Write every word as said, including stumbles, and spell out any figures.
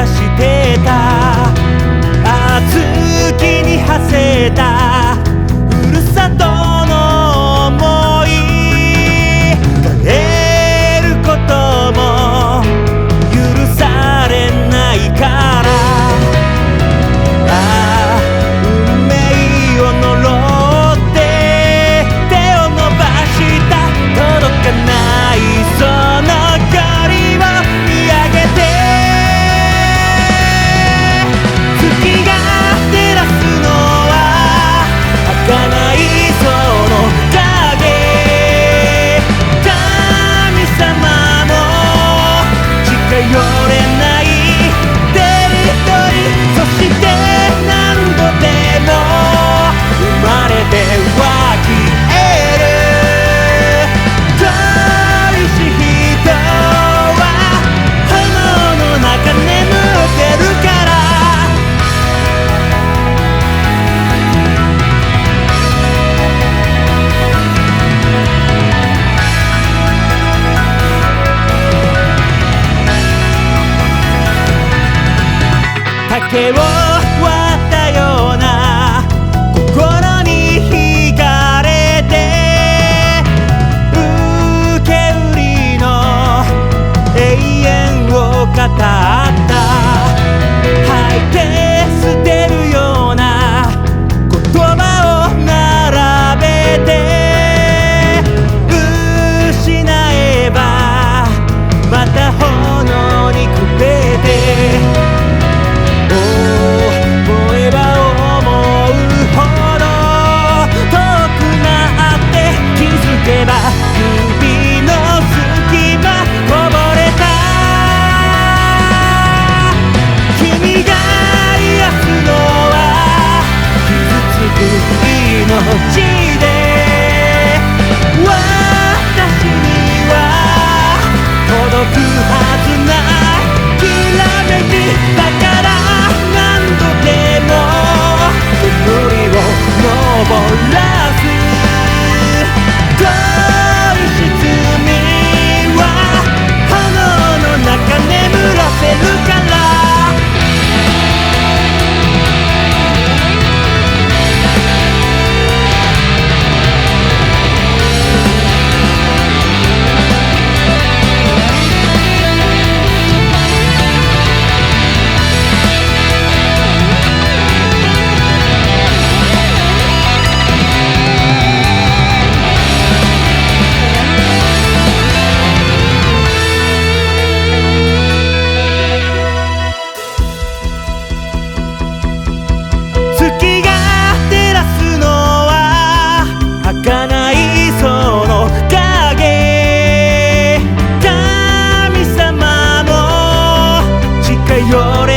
がしてた。月に馳せたふるさとの想い、帰ることも許されないから。ああ運命を呪って手を伸ばした、届かないその距離を見上げて、月が照らすのは儚いその影、神様も近寄れないテリトリー、そして何度でも生まれては消える。恋しい人は炎の中眠ってるから。竹を割ったような心に惹かれて、受け売りの永遠を語った。吐いて捨てるような言葉を並べて、失えばまた炎にくべて、思えば思うほど遠くなって気づけば指の隙間こぼれた。君が癒すのは傷つく命で、私には届くはずないきらめきだから、煙を昇らす恋し罪は炎の中眠らせるから。月が照らすのは儚いその影、神様も近寄れ